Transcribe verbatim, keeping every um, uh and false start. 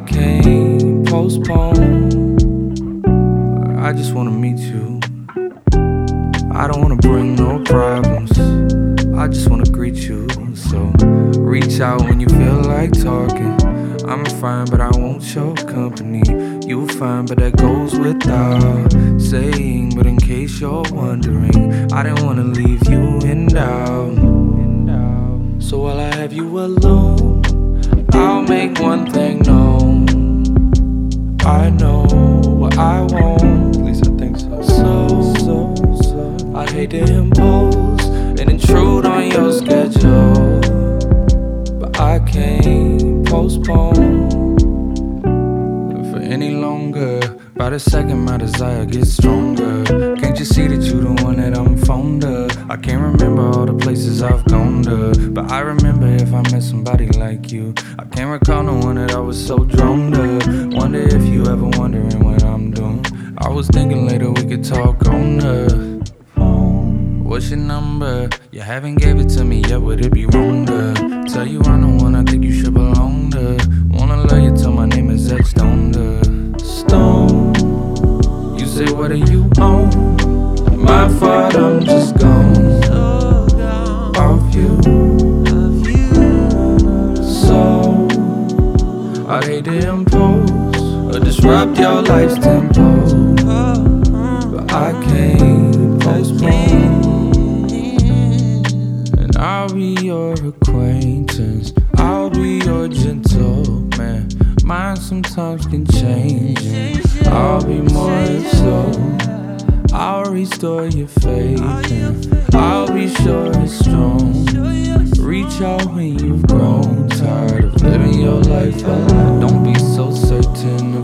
can't postpone. I just wanna meet you. I don't wanna bring no problems, I just wanna greet you. So reach out when you feel like talking. I'm fine, but I want your company. You fine, but that goes without saying. But in case you're wondering, I didn't wanna leave you in doubt. So while I have you alone, I'll make one thing known. I know what I want, at least I think so. So, so, so I'd hate to impose and intrude on your schedule, but I can't postpone for any longer. By the second my desire gets stronger. Can't you see that you the one that I'm fond of? I can't remember all the places I've gone to, but I remember if I met somebody like you. I can't recall no one that I was so drawn to. Wonder if you ever wondering what I'm doing. I was thinking later we could talk on the phone. What's your number? You haven't gave it to me yet, would it be wrong to tell you I'm the one I think you should belong to? Wanna love you till my name is etched on the stone. You say what are you on? My fault, I'm just gone off you. So I'd hate to impose or disrupt your life's tempo, but I can't postpone. And I'll be your acquaintance, I'll be your gentleman. Mine sometimes can change, and I'll be more if so. I'll restore your faith, and I'll be sure it's strong. Reach out when you've grown tired of living your life alone. Don't be so certain